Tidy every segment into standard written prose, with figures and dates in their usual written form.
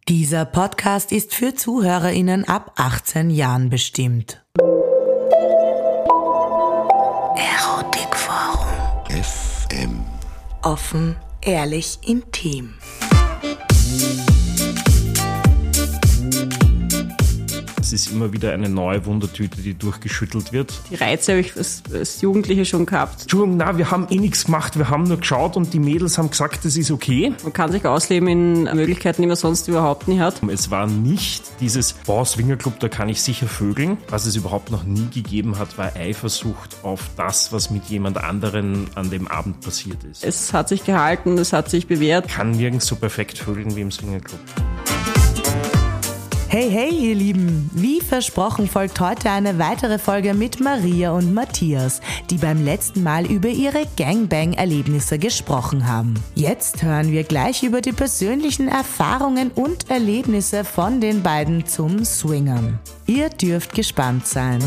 Dieser Podcast ist für ZuhörerInnen ab 18 Jahren bestimmt. Erotikforum. FM. Offen, ehrlich, intim. Es ist immer wieder eine neue Wundertüte, die durchgeschüttelt wird. Die Reize habe ich als Jugendliche schon gehabt. Entschuldigung, nein, wir haben nichts gemacht, wir haben nur geschaut und die Mädels haben gesagt, das ist okay. Man kann sich ausleben in Möglichkeiten, die man sonst überhaupt nie hat. Es war nicht dieses, Swingerclub, da kann ich sicher vögeln. Was es überhaupt noch nie gegeben hat, war Eifersucht auf das, was mit jemand anderen an dem Abend passiert ist. Es hat sich gehalten, es hat sich bewährt. Kann nirgends so perfekt vögeln wie im Swingerclub. Hey, hey, ihr Lieben! Wie versprochen folgt heute eine weitere Folge mit Maria und Matthias, die beim letzten Mal über ihre Gangbang-Erlebnisse gesprochen haben. Jetzt hören wir gleich über die persönlichen Erfahrungen und Erlebnisse von den beiden zum Swingern. Ihr dürft gespannt sein.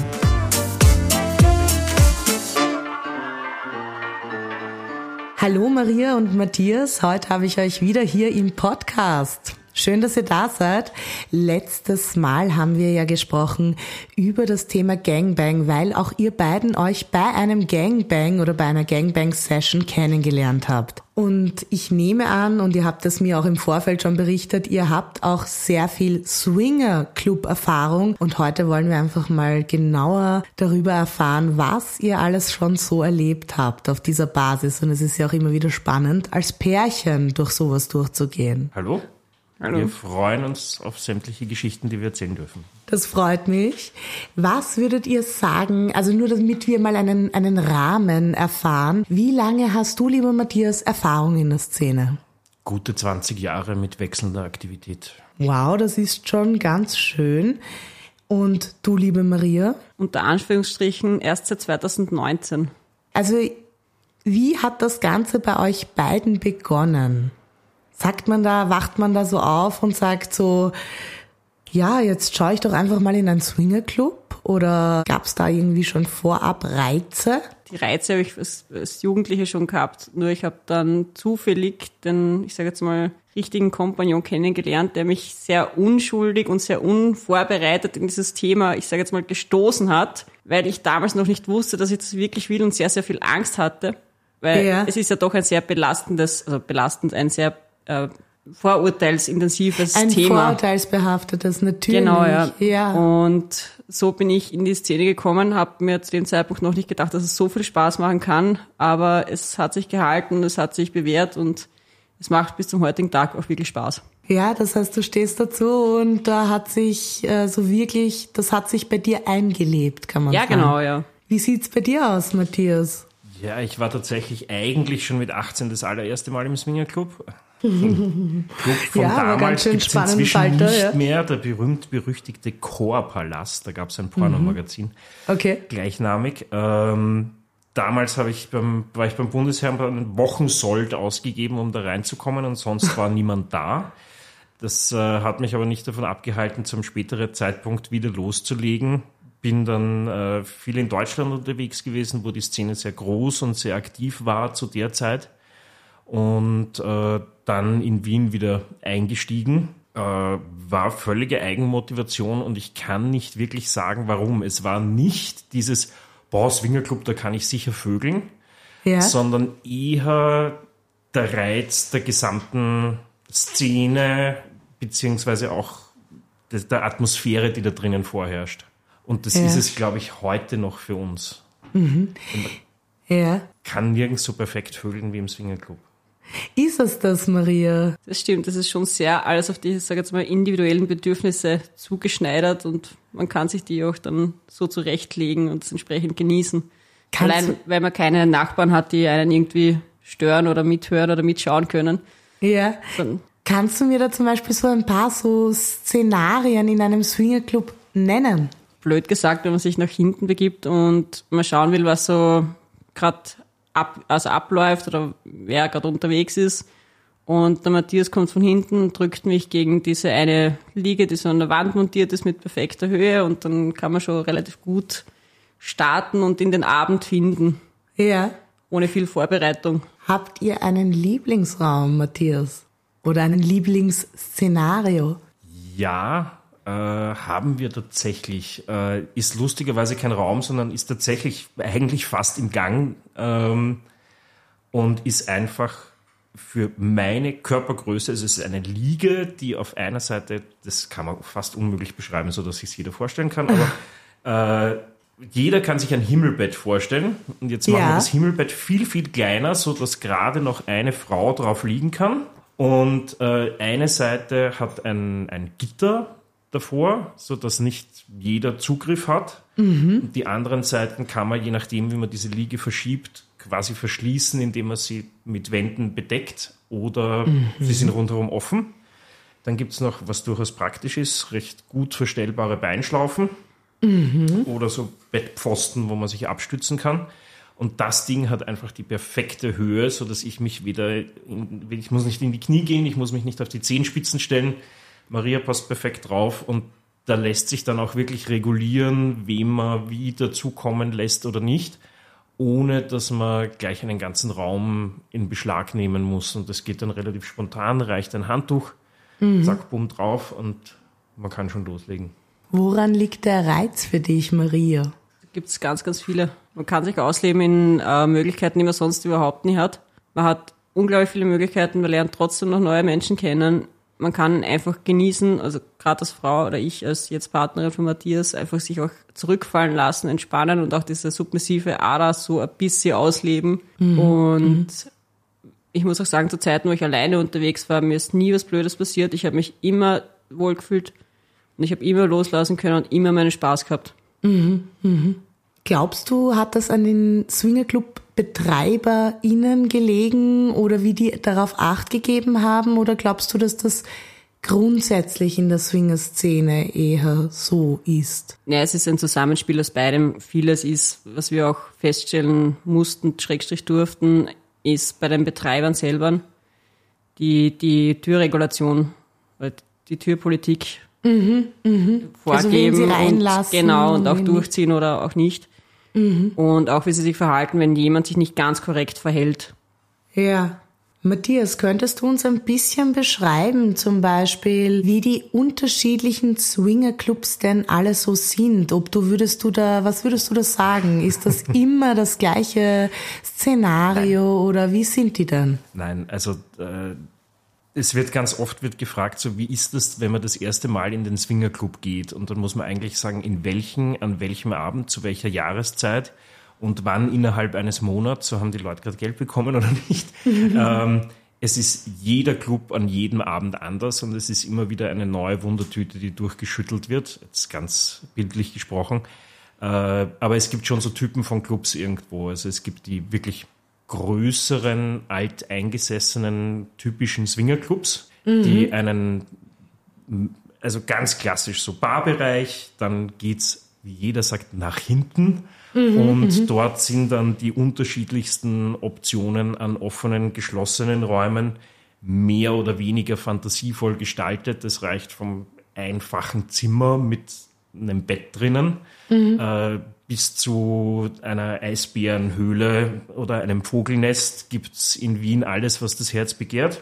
Hallo Maria und Matthias, heute habe ich euch wieder hier im Podcast. Schön, dass ihr da seid. Letztes Mal haben wir ja gesprochen über das Thema Gangbang, weil auch ihr beiden euch bei einem Gangbang oder bei einer Gangbang-Session kennengelernt habt. Und ich nehme an, und ihr habt es mir auch im Vorfeld schon berichtet, ihr habt auch sehr viel Swinger-Club-Erfahrung. Und heute wollen wir einfach mal genauer darüber erfahren, was ihr alles schon so erlebt habt auf dieser Basis. Und es ist ja auch immer wieder spannend, als Pärchen durch sowas durchzugehen. Hallo? Hallo. Wir freuen uns auf sämtliche Geschichten, die wir erzählen dürfen. Das freut mich. Was würdet ihr sagen, also nur damit wir mal einen Rahmen erfahren, wie lange hast du, lieber Matthias, Erfahrung in der Szene? Gute 20 Jahre mit wechselnder Aktivität. Wow, das ist schon ganz schön. Und du, liebe Maria? Unter Anführungsstrichen erst seit 2019. Also, wie hat das Ganze bei euch beiden begonnen? Wacht man da so auf und sagt so, ja, jetzt schaue ich doch einfach mal in einen Swingerclub? Oder gab es da irgendwie schon vorab Reize? Die Reize habe ich als Jugendliche schon gehabt. Nur ich habe dann zufällig den, ich sage jetzt mal, richtigen Kompagnon kennengelernt, der mich sehr unschuldig und sehr unvorbereitet in dieses Thema, ich sage jetzt mal, gestoßen hat, weil ich damals noch nicht wusste, dass ich das wirklich will und sehr, sehr viel Angst hatte. Weil Es ist ja doch ein sehr ein sehr vorurteilsintensives Thema. Ein vorurteilsbehaftetes, natürlich. Genau, ja. Und so bin ich in die Szene gekommen, habe mir zu dem Zeitpunkt noch nicht gedacht, dass es so viel Spaß machen kann, aber es hat sich gehalten, es hat sich bewährt und es macht bis zum heutigen Tag auch wirklich Spaß. Ja, das heißt, du stehst dazu und da hat sich das hat sich bei dir eingelebt, kann man sagen. Ja, genau, ja. Wie sieht's bei dir aus, Matthias? Ja, ich war tatsächlich eigentlich schon mit 18 das allererste Mal im Swingerclub. Club von damals gibt es inzwischen nicht mehr, der berühmt-berüchtigte Chorpalast, da gab es ein Pornomagazin, gleichnamig. Damals war ich beim Bundesheer einen Wochensold ausgegeben, um da reinzukommen und sonst war niemand da. Das hat mich aber nicht davon abgehalten, zum späteren Zeitpunkt wieder loszulegen. Bin dann viel in Deutschland unterwegs gewesen, wo die Szene sehr groß und sehr aktiv war zu der Zeit. Und dann in Wien wieder eingestiegen. War völlige Eigenmotivation und ich kann nicht wirklich sagen, warum. Es war nicht dieses, Swingerclub, da kann ich sicher vögeln, sondern eher der Reiz der gesamten Szene beziehungsweise auch der Atmosphäre, die da drinnen vorherrscht. Und das ist es, glaube ich, heute noch für uns. Mhm. Kann nirgends so perfekt vögeln wie im Swingerclub. Ist es das, Maria? Das stimmt, das ist schon sehr alles auf die, ich sage jetzt mal, individuellen Bedürfnisse zugeschneidert und man kann sich die auch dann so zurechtlegen und es entsprechend genießen. Allein, weil man keine Nachbarn hat, die einen irgendwie stören oder mithören oder mitschauen können. Ja. Kannst du mir da zum Beispiel so ein paar so Szenarien in einem Swingerclub nennen? Blöd gesagt, wenn man sich nach hinten begibt und man schauen will, was so gerade abläuft oder wer gerade unterwegs ist. Und der Matthias kommt von hinten, drückt mich gegen diese eine Liege, die so an der Wand montiert ist mit perfekter Höhe und dann kann man schon relativ gut starten und in den Abend finden. Ja. Ohne viel Vorbereitung. Habt ihr einen Lieblingsraum, Matthias? Oder ein Lieblingsszenario? Ja, haben wir tatsächlich. Ist lustigerweise kein Raum, sondern ist tatsächlich eigentlich fast im Gang und ist einfach für meine Körpergröße, also es ist eine Liege, die auf einer Seite, das kann man fast unmöglich beschreiben, so dass sich jeder vorstellen kann, aber jeder kann sich ein Himmelbett vorstellen und jetzt machen wir das Himmelbett viel, viel kleiner, so dass gerade noch eine Frau drauf liegen kann und eine Seite hat ein Gitter davor, so dass nicht jeder Zugriff hat. Und die anderen Seiten kann man, je nachdem, wie man diese Liege verschiebt, quasi verschließen, indem man sie mit Wänden bedeckt oder sie sind rundherum offen. Dann gibt es noch, was durchaus praktisch ist, recht gut verstellbare Beinschlaufen oder so Bettpfosten, wo man sich abstützen kann. Und das Ding hat einfach die perfekte Höhe, so dass ich mich ich muss nicht in die Knie gehen, ich muss mich nicht auf die Zehenspitzen stellen. Maria passt perfekt drauf und da lässt sich dann auch wirklich regulieren, wem man wie dazukommen lässt oder nicht, ohne dass man gleich einen ganzen Raum in Beschlag nehmen muss. Und das geht dann relativ spontan, reicht ein Handtuch, zack, bumm drauf und man kann schon loslegen. Woran liegt der Reiz für dich, Maria? Da gibt es ganz, ganz viele. Man kann sich ausleben in Möglichkeiten, die man sonst überhaupt nie hat. Man hat unglaublich viele Möglichkeiten, man lernt trotzdem noch neue Menschen kennen. Man kann einfach genießen, also gerade als Frau oder ich als jetzt Partnerin von Matthias, einfach sich auch zurückfallen lassen, entspannen und auch diese submissive Ader so ein bisschen ausleben. Und ich muss auch sagen, zu Zeiten, wo ich alleine unterwegs war, mir ist nie was Blödes passiert. Ich habe mich immer wohlgefühlt und ich habe immer loslassen können und immer meinen Spaß gehabt. Glaubst du, hat das an den SwingerClub-BetreiberInnen gelegen oder wie die darauf Acht gegeben haben? Oder glaubst du, dass das grundsätzlich in der Swinger-Szene eher so ist? Ja, es ist ein Zusammenspiel aus beidem. Vieles ist, was wir auch feststellen mussten, / durften, ist bei den Betreibern selber die Türregulation, die Türpolitik vorgeben also wen sie reinlassen, genau, und auch durchziehen oder auch nicht. Und auch wie sie sich verhalten, wenn jemand sich nicht ganz korrekt verhält. Ja. Matthias, könntest du uns ein bisschen beschreiben, zum Beispiel, wie die unterschiedlichen Swingerclubs denn alle so sind? Was würdest du da sagen? Ist das immer das gleiche Szenario oder wie sind die denn? Nein, also es wird ganz oft gefragt, so wie ist das, wenn man das erste Mal in den Swingerclub geht? Und dann muss man eigentlich sagen, an welchem Abend, zu welcher Jahreszeit und wann innerhalb eines Monats, so haben die Leute gerade Geld bekommen oder nicht. Es ist jeder Club an jedem Abend anders und es ist immer wieder eine neue Wundertüte, die durchgeschüttelt wird, jetzt ganz bildlich gesprochen. Aber es gibt schon so Typen von Clubs irgendwo. Also es gibt die wirklich größeren, alteingesessenen, typischen Swingerclubs, die also ganz klassisch so Barbereich, dann geht's, wie jeder sagt, nach hinten und dort sind dann die unterschiedlichsten Optionen an offenen, geschlossenen Räumen mehr oder weniger fantasievoll gestaltet. Das reicht vom einfachen Zimmer mit einem Bett drinnen bis zu einer Eisbärenhöhle oder einem Vogelnest gibt's in Wien alles, was das Herz begehrt.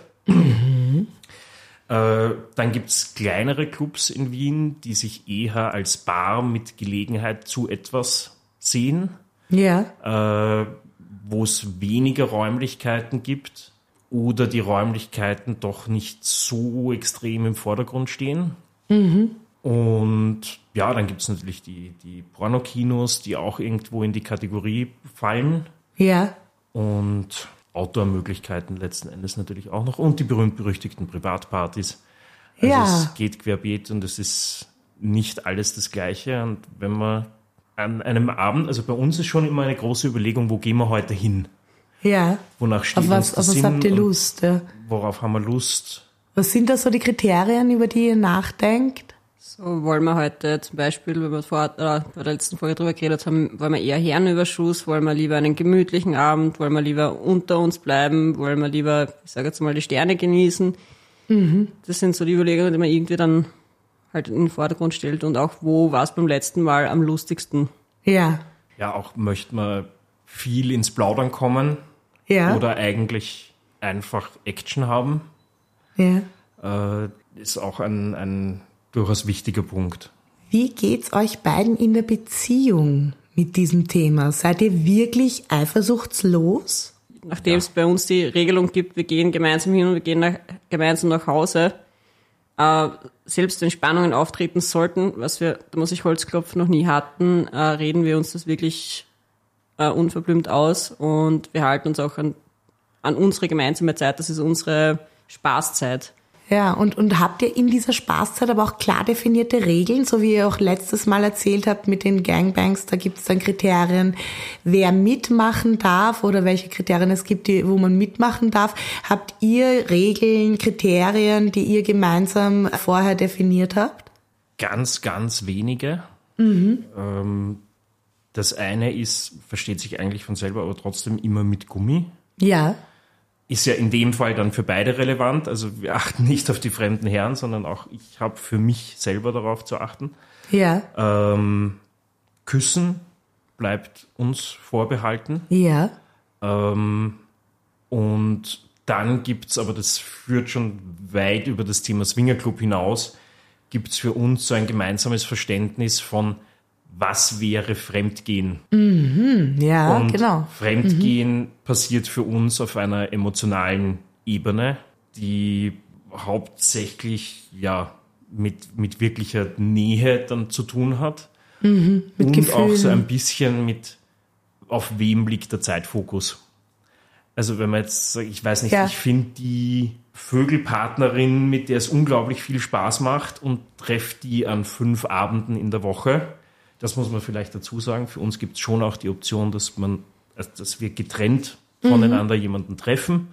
Dann gibt's kleinere Clubs in Wien, die sich eher als Bar mit Gelegenheit zu etwas sehen. Ja. Wo es weniger Räumlichkeiten gibt oder die Räumlichkeiten doch nicht so extrem im Vordergrund stehen. Und ja, dann gibt es natürlich die Pornokinos, die auch irgendwo in die Kategorie fallen. Ja. Und Outdoor-Möglichkeiten letzten Endes natürlich auch noch. Und die berühmt-berüchtigten Privatpartys. Also es geht querbeet und es ist nicht alles das Gleiche. Und wenn man an einem Abend, also bei uns ist schon immer eine große Überlegung, wo gehen wir heute hin? Ja. Wonach steht auf was habt ihr Lust? Ja. Worauf haben wir Lust? Was sind da so die Kriterien, über die ihr nachdenkt? So wollen wir heute zum Beispiel, wenn wir bei der letzten Folge drüber geredet haben, wollen wir eher Herrenüberschuss, wollen wir lieber einen gemütlichen Abend, wollen wir lieber unter uns bleiben, wollen wir lieber, ich sage jetzt mal, die Sterne genießen. Das sind so die Überlegungen, die man irgendwie dann halt in den Vordergrund stellt und auch, wo war es beim letzten Mal am lustigsten. Ja. Ja, auch möchte man viel ins Plaudern kommen oder eigentlich einfach Action haben. Ja. Ist auch ein durchaus wichtiger Punkt. Wie geht's euch beiden in der Beziehung mit diesem Thema? Seid ihr wirklich eifersuchtslos? Nachdem es bei uns die Regelung gibt, wir gehen gemeinsam hin und wir gehen gemeinsam nach Hause, selbst wenn Spannungen auftreten sollten, was wir, da muss ich Holz klopfen, noch nie hatten, reden wir uns das wirklich unverblümt aus und wir halten uns auch an unsere gemeinsame Zeit, das ist unsere Spaßzeit. Ja, und habt ihr in dieser Spaßzeit aber auch klar definierte Regeln, so wie ihr auch letztes Mal erzählt habt mit den Gangbangs, da gibt es dann Kriterien, wer mitmachen darf oder welche Kriterien es gibt, wo man mitmachen darf. Habt ihr Regeln, Kriterien, die ihr gemeinsam vorher definiert habt? Ganz, ganz wenige. Das eine ist, versteht sich eigentlich von selber, aber trotzdem immer mit Gummi. Ja. Ist ja in dem Fall dann für beide relevant. Also wir achten nicht auf die fremden Herren, sondern auch ich habe für mich selber darauf zu achten. Ja. Küssen bleibt uns vorbehalten. Ja. Und dann gibt's, aber das führt schon weit über das Thema Swingerclub hinaus, gibt's für uns so ein gemeinsames Verständnis von, was wäre Fremdgehen? Ja, und genau. Fremdgehen passiert für uns auf einer emotionalen Ebene, die hauptsächlich ja mit wirklicher Nähe dann zu tun hat. Mit und Gefühlen. auch so ein bisschen mit, auf wem liegt der Zeitfokus. Also wenn man jetzt sagt, ich weiß nicht, ich finde die Vögelpartnerin, mit der es unglaublich viel Spaß macht und treffe die an 5 Abenden in der Woche. Das muss man vielleicht dazu sagen. Für uns gibt es schon auch die Option, dass wir getrennt voneinander jemanden treffen.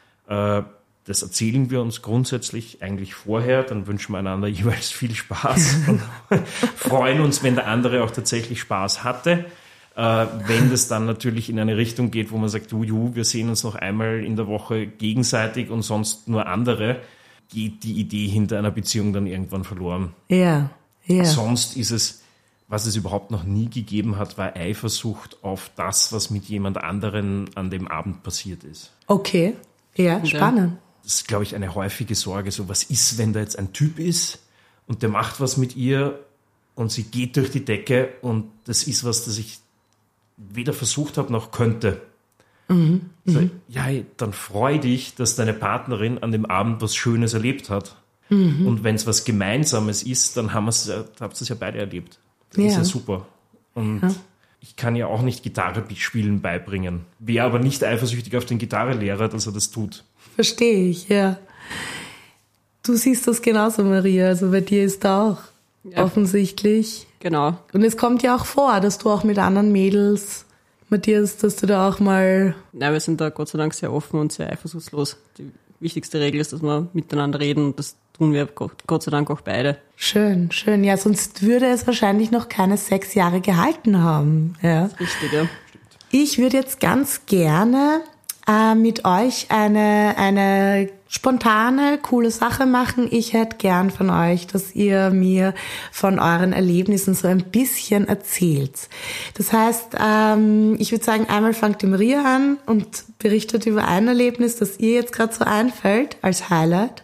Das erzählen wir uns grundsätzlich eigentlich vorher. Dann wünschen wir einander jeweils viel Spaß und freuen uns, wenn der andere auch tatsächlich Spaß hatte. Wenn das dann natürlich in eine Richtung geht, wo man sagt, wir sehen uns noch einmal in der Woche gegenseitig und sonst nur andere, geht die Idee hinter einer Beziehung dann irgendwann verloren. Ja. Sonst ist es, was es überhaupt noch nie gegeben hat, war Eifersucht auf das, was mit jemand anderen an dem Abend passiert ist. Okay, ja, spannend. Das ist, glaube ich, eine häufige Sorge. So, was ist, wenn da jetzt ein Typ ist und der macht was mit ihr und sie geht durch die Decke und das ist was, das ich weder versucht habe noch könnte. So, ja, dann freu dich, dass deine Partnerin an dem Abend was Schönes erlebt hat. Und wenn es was Gemeinsames ist, dann habt ihr es ja beide erlebt. Das ist ja super. Und ich kann ja auch nicht Gitarre spielen beibringen. Wäre aber nicht eifersüchtig auf den Gitarrelehrer, dass er das tut. Verstehe ich, ja. Du siehst das genauso, Maria. Also bei dir ist da auch offensichtlich. Genau. Und es kommt ja auch vor, dass du auch mit anderen Mädels, Matthias, dass du da auch mal... Nein, wir sind da Gott sei Dank sehr offen und sehr eifersuchtslos. Die wichtigste Regel ist, dass wir miteinander reden und das tun wir Gott sei Dank auch beide. Schön. Ja, sonst würde es wahrscheinlich noch keine 6 Jahre gehalten haben. Ja. Das ist richtig, ja. Ich würde jetzt ganz gerne mit euch eine spontane, coole Sache machen. Ich hätte gern von euch, dass ihr mir von euren Erlebnissen so ein bisschen erzählt. Das heißt, ich würde sagen, einmal fangt die Maria an und berichtet über ein Erlebnis, das ihr jetzt gerade so einfällt als Highlight.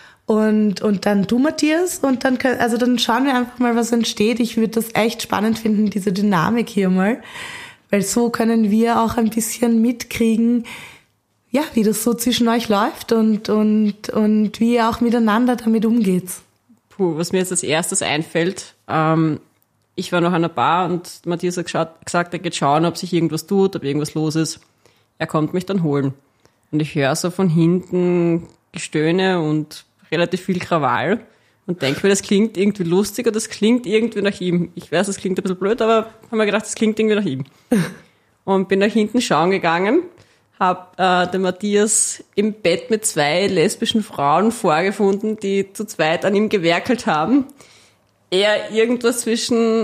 Und dann du, Matthias, und dann schauen wir einfach mal, was entsteht. Ich würde das echt spannend finden, diese Dynamik hier mal. Weil so können wir auch ein bisschen mitkriegen, ja, wie das so zwischen euch läuft und wie ihr auch miteinander damit umgeht. Was mir jetzt als erstes einfällt, ich war noch an der Bar und Matthias hat gesagt, er geht schauen, ob sich irgendwas tut, ob irgendwas los ist. Er kommt mich dann holen. Und ich höre so von hinten Gestöhne und relativ viel Krawall und denke mir, das klingt irgendwie lustig oder das klingt irgendwie nach ihm. Ich weiß, das klingt ein bisschen blöd, aber habe mir gedacht, das klingt irgendwie nach ihm. Und bin nach hinten schauen gegangen, habe den Matthias im Bett mit 2 lesbischen Frauen vorgefunden, die zu zweit an ihm gewerkelt haben. Er irgendwas zwischen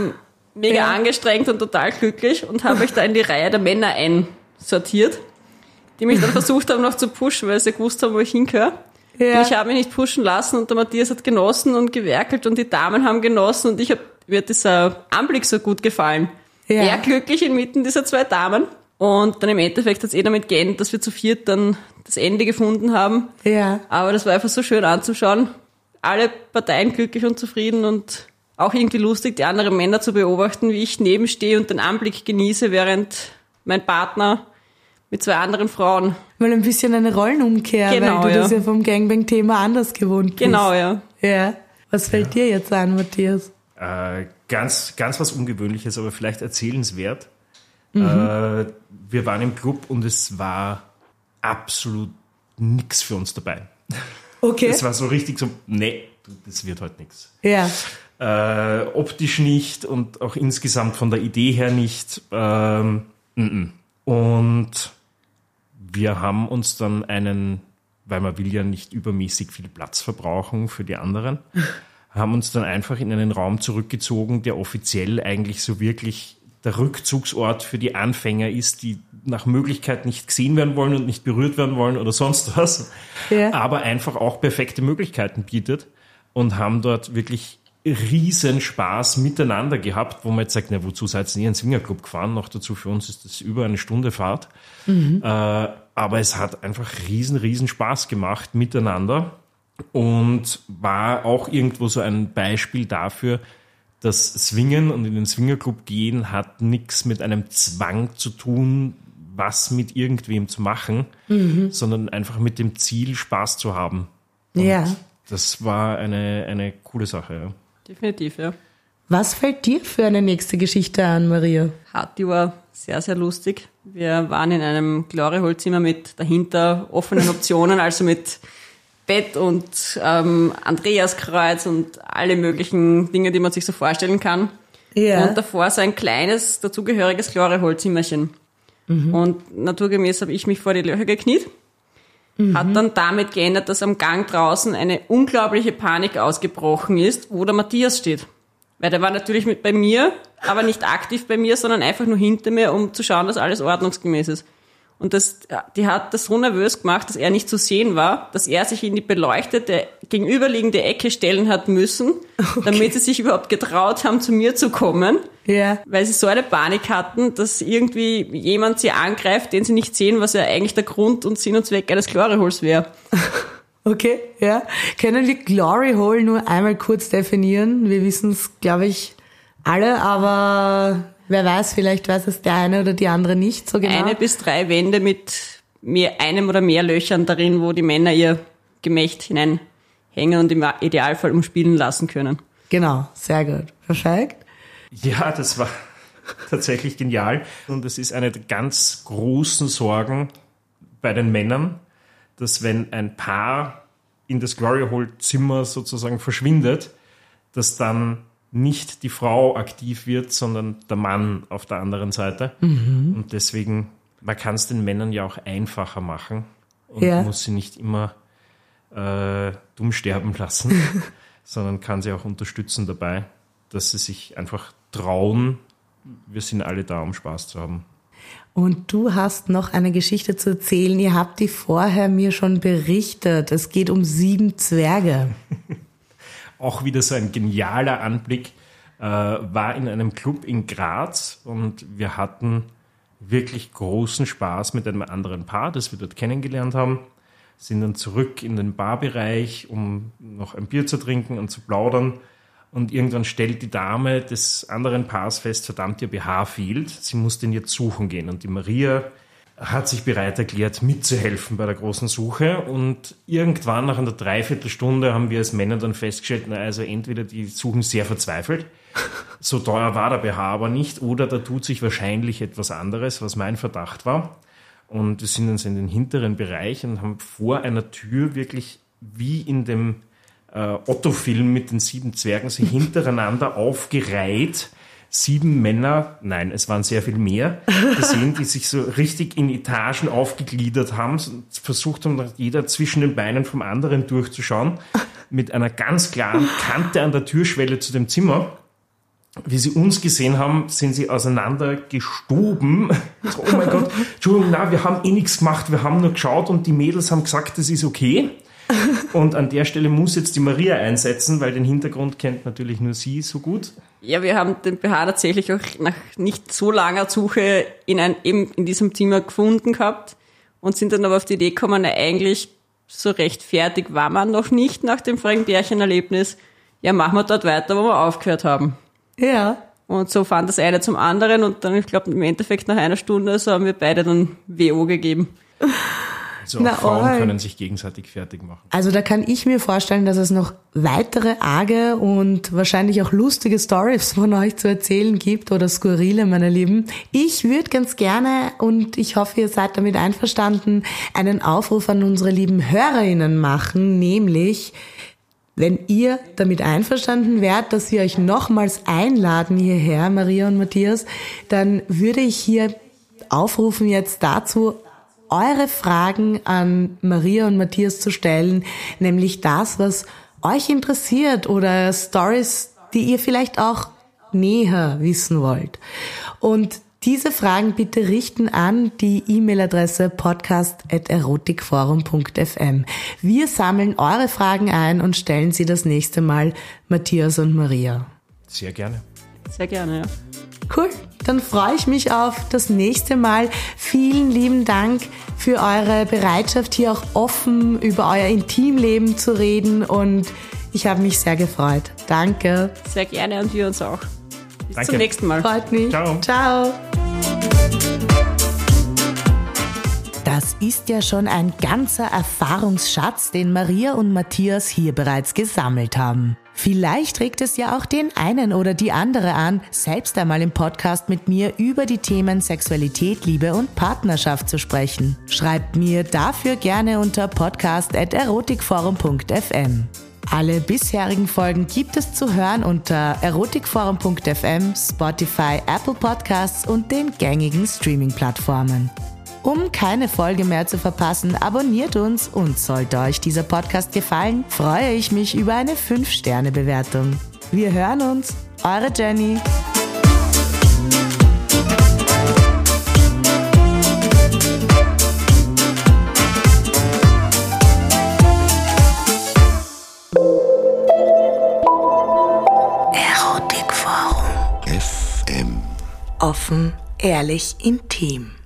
mega angestrengt und total glücklich und habe mich da in die Reihe der Männer einsortiert, die mich dann versucht haben noch zu pushen, weil sie gewusst haben, wo ich hingehöre. Ja. Ich habe mich nicht pushen lassen und der Matthias hat genossen und gewerkelt und die Damen haben genossen und mir hat dieser Anblick so gut gefallen. Ja. Er glücklich inmitten dieser 2 Damen. Und dann im Endeffekt hat es damit geendet, dass wir zu 4 dann das Ende gefunden haben. Ja. Aber das war einfach so schön anzuschauen. alle Parteien glücklich und zufrieden und auch irgendwie lustig, die anderen Männer zu beobachten, wie ich nebenstehe und den Anblick genieße, während mein Partner mit 2 anderen Frauen. Mal ein bisschen eine Rollenumkehr, genau, weil du das ja vom Gangbang-Thema anders gewohnt bist. Genau, ja. Ja. Was fällt dir jetzt an, Matthias? Ganz was Ungewöhnliches, aber vielleicht erzählenswert. Wir waren im Club und es war absolut nichts für uns dabei. Okay. Es war so richtig so, nee, das wird heute nichts. Ja. Optisch nicht und auch insgesamt von der Idee her nicht. Und wir haben uns dann weil man will ja nicht übermäßig viel Platz verbrauchen für die anderen, haben uns dann einfach in einen Raum zurückgezogen, der offiziell eigentlich so wirklich der Rückzugsort für die Anfänger ist, die nach Möglichkeit nicht gesehen werden wollen und nicht berührt werden wollen oder sonst was, aber einfach auch perfekte Möglichkeiten bietet und haben dort wirklich riesen Spaß miteinander gehabt, wo man jetzt sagt, na, wozu seid ihr nie in den Swingerclub gefahren? Noch dazu für uns ist das über 1 Stunde Fahrt. Aber es hat einfach riesen Spaß gemacht miteinander und war auch irgendwo so ein Beispiel dafür, dass Swingen und in den Swingerclub gehen hat nichts mit einem Zwang zu tun, was mit irgendwem zu machen, sondern einfach mit dem Ziel, Spaß zu haben. Und das war eine coole Sache. Ja. Definitiv, ja. Was fällt dir für eine nächste Geschichte an, Maria? Die war sehr, sehr lustig. Wir waren in einem Glory-Hole-Zimmer mit dahinter offenen Optionen, also mit Bett und Andreaskreuz und alle möglichen Dinge, die man sich so vorstellen kann. Ja. Und davor so ein kleines, dazugehöriges Glory-Hole-Zimmerchen. Und naturgemäß habe ich mich vor die Löcher gekniet. Hat dann damit geändert, dass am Gang draußen eine unglaubliche Panik ausgebrochen ist, wo der Matthias steht. Weil der war natürlich mit bei mir, aber nicht aktiv bei mir, sondern einfach nur hinter mir, um zu schauen, dass alles ordnungsgemäß ist. Und die hat das so nervös gemacht, dass er nicht zu sehen war, dass er sich in die beleuchtete, gegenüberliegende Ecke stellen hat müssen, damit sie sich überhaupt getraut haben, zu mir zu kommen. Ja. Weil sie so eine Panik hatten, dass irgendwie jemand sie angreift, den sie nicht sehen, was ja eigentlich der Grund und Sinn und Zweck eines Glory-Holes wäre. Okay, ja. Können wir Glory Hole nur einmal kurz definieren? Wir wissen es, glaube ich, alle, aber wer weiß, vielleicht weiß es der eine oder die andere nicht so genau. 1 bis 3 Wände mit einem oder mehr Löchern darin, wo die Männer ihr Gemächt hineinhängen und im Idealfall umspielen lassen können. Genau, sehr gut. Perfekt. Ja, das war tatsächlich genial. Und das ist eine der ganz großen Sorgen bei den Männern, dass wenn ein Paar in das Glory-Hole-Zimmer sozusagen verschwindet, dass dann nicht die Frau aktiv wird, sondern der Mann auf der anderen Seite. Und deswegen, man kann es den Männern ja auch einfacher machen und muss sie nicht immer dumm sterben lassen, sondern kann sie auch unterstützen dabei, dass sie sich einfach trauen. Wir sind alle da, um Spaß zu haben. Und du hast noch eine Geschichte zu erzählen. Ihr habt die vorher mir schon berichtet. Es geht um 7 Zwerge. Auch wieder so ein genialer Anblick. War in einem Club in Graz und wir hatten wirklich großen Spaß mit einem anderen Paar, das wir dort kennengelernt haben. Sind dann zurück in den Barbereich, um noch ein Bier zu trinken und zu plaudern. Und irgendwann stellt die Dame des anderen Paars fest, verdammt, ihr BH fehlt. Sie muss den jetzt suchen gehen. Und die Maria hat sich bereit erklärt, mitzuhelfen bei der großen Suche. Und irgendwann nach einer Dreiviertelstunde haben wir als Männer dann festgestellt, also entweder die suchen sehr verzweifelt, so teuer war der BH aber nicht, oder da tut sich wahrscheinlich etwas anderes, was mein Verdacht war. Und wir sind dann so in den hinteren Bereich und haben vor einer Tür wirklich wie in dem Otto-Film mit den 7 Zwergen so hintereinander aufgereiht 7 Männer, nein, es waren sehr viel mehr, gesehen, die sich so richtig in Etagen aufgegliedert haben, versucht haben, jeder zwischen den Beinen vom anderen durchzuschauen, mit einer ganz klaren Kante an der Türschwelle zu dem Zimmer. Wie sie uns gesehen haben, sind sie auseinander gestoben. So, oh mein Gott, Entschuldigung, na, wir haben eh nichts gemacht, wir haben nur geschaut und die Mädels haben gesagt, das ist okay. Und an der Stelle muss jetzt die Maria einsetzen, weil den Hintergrund kennt natürlich nur sie so gut. Ja, wir haben den BH tatsächlich auch nach nicht so langer Suche in diesem Zimmer gefunden gehabt und sind dann aber auf die Idee gekommen, eigentlich so recht fertig war man noch nicht nach dem Frank-Bärchen-Erlebnis. Ja, machen wir dort weiter, wo wir aufgehört haben. Ja. Und so fand das eine zum anderen und dann, ich glaube, im Endeffekt nach einer Stunde so haben wir beide dann WO gegeben. Also auch Frauen können sich gegenseitig fertig machen. Also da kann ich mir vorstellen, dass es noch weitere arge und wahrscheinlich auch lustige Stories von euch zu erzählen gibt oder skurrile, meine Lieben. Ich würde ganz gerne, und ich hoffe, ihr seid damit einverstanden, einen Aufruf an unsere lieben HörerInnen machen, nämlich, wenn ihr damit einverstanden wärt, dass wir euch nochmals einladen hierher, Maria und Matthias, dann würde ich hier aufrufen jetzt dazu, eure Fragen an Maria und Matthias zu stellen, nämlich das, was euch interessiert oder Stories, die ihr vielleicht auch näher wissen wollt. Und diese Fragen bitte richten an die E-Mail-Adresse podcast@erotikforum.fm. Wir sammeln eure Fragen ein und stellen sie das nächste Mal Matthias und Maria. Sehr gerne. Sehr gerne, ja. Cool, dann freue ich mich auf das nächste Mal. Vielen lieben Dank für eure Bereitschaft, hier auch offen über euer Intimleben zu reden und ich habe mich sehr gefreut. Danke. Sehr gerne und wir uns auch. Bis Danke. zum nächsten Mal. Freut mich. Ciao. Ciao. Das ist ja schon ein ganzer Erfahrungsschatz, den Maria und Matthias hier bereits gesammelt haben. Vielleicht regt es ja auch den einen oder die andere an, selbst einmal im Podcast mit mir über die Themen Sexualität, Liebe und Partnerschaft zu sprechen. Schreibt mir dafür gerne unter podcast@erotikforum.fm. Alle bisherigen Folgen gibt es zu hören unter erotikforum.fm, Spotify, Apple Podcasts und den gängigen Streaming-Plattformen. Um keine Folge mehr zu verpassen, abonniert uns und sollte euch dieser Podcast gefallen, freue ich mich über eine 5-Sterne-Bewertung. Wir hören uns, eure Jenny. Erotikforum FM. Offen, ehrlich, intim.